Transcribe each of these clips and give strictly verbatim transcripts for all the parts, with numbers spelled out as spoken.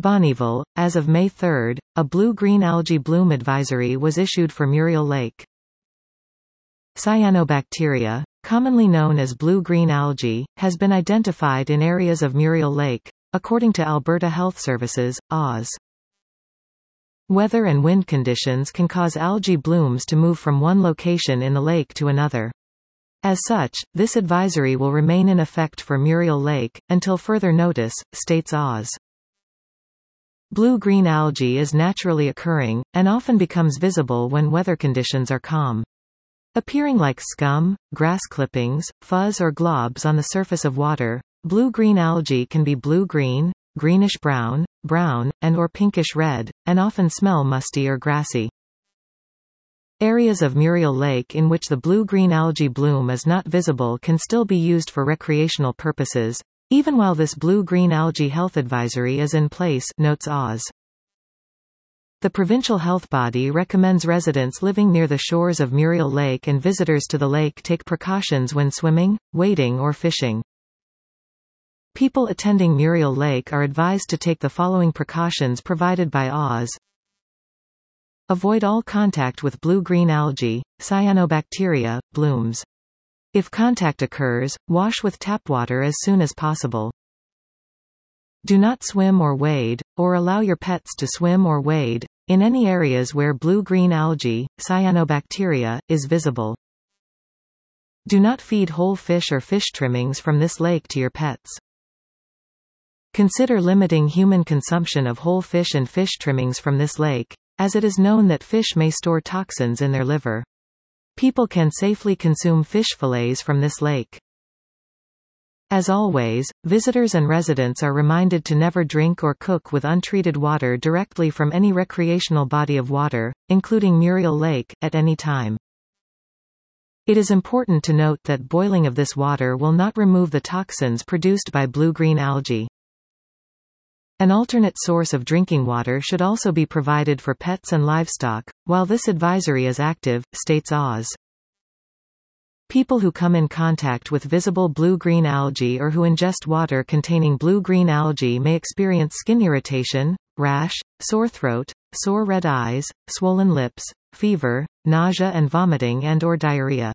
Bonnyville. As of May third, a blue-green algae bloom advisory was issued for Muriel Lake. Cyanobacteria, commonly known as blue-green algae, has been identified in areas of Muriel Lake, according to Alberta Health Services, A W S. Weather and wind conditions can cause algae blooms to move from one location in the lake to another. As such, this advisory will remain in effect for Muriel Lake, until further notice, states A W S. Blue-green algae is naturally occurring, and often becomes visible when weather conditions are calm. Appearing like scum, grass clippings, fuzz or globs on the surface of water, blue-green algae can be blue-green, greenish-brown, brown, and or pinkish-red, and often smell musty or grassy. Areas of Muriel Lake in which the blue-green algae bloom is not visible can still be used for recreational purposes, even while this blue-green algae health advisory is in place, notes A W S. The provincial health body recommends residents living near the shores of Muriel Lake and visitors to the lake take precautions when swimming, wading or fishing. People attending Muriel Lake are advised to take the following precautions provided by A W S. Avoid all contact with blue-green algae, cyanobacteria, blooms. If contact occurs, wash with tap water as soon as possible. Do not swim or wade, or allow your pets to swim or wade, in any areas where blue-green algae, cyanobacteria, is visible. Do not feed whole fish or fish trimmings from this lake to your pets. Consider limiting human consumption of whole fish and fish trimmings from this lake, as it is known that fish may store toxins in their liver. People can safely consume fish fillets from this lake. As always, visitors and residents are reminded to never drink or cook with untreated water directly from any recreational body of water, including Muriel Lake, at any time. It is important to note that boiling of this water will not remove the toxins produced by blue-green algae. An alternate source of drinking water should also be provided for pets and livestock, while this advisory is active, states A W S. People who come in contact with visible blue-green algae or who ingest water containing blue-green algae may experience skin irritation, rash, sore throat, sore red eyes, swollen lips, fever, nausea and vomiting and or diarrhea.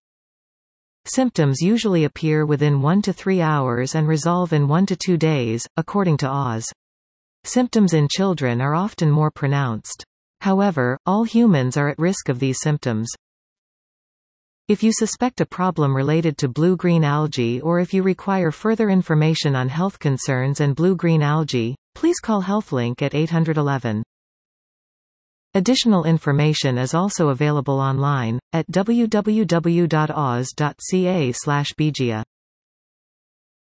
Symptoms usually appear within one to three hours and resolve in one to two days, according to A W S. Symptoms in children are often more pronounced. However, all humans are at risk of these symptoms. If you suspect a problem related to blue-green algae or if you require further information on health concerns and blue-green algae, please call HealthLink at eight one one. Additional information is also available online, at w w w dot a w s dot c a slash b g a.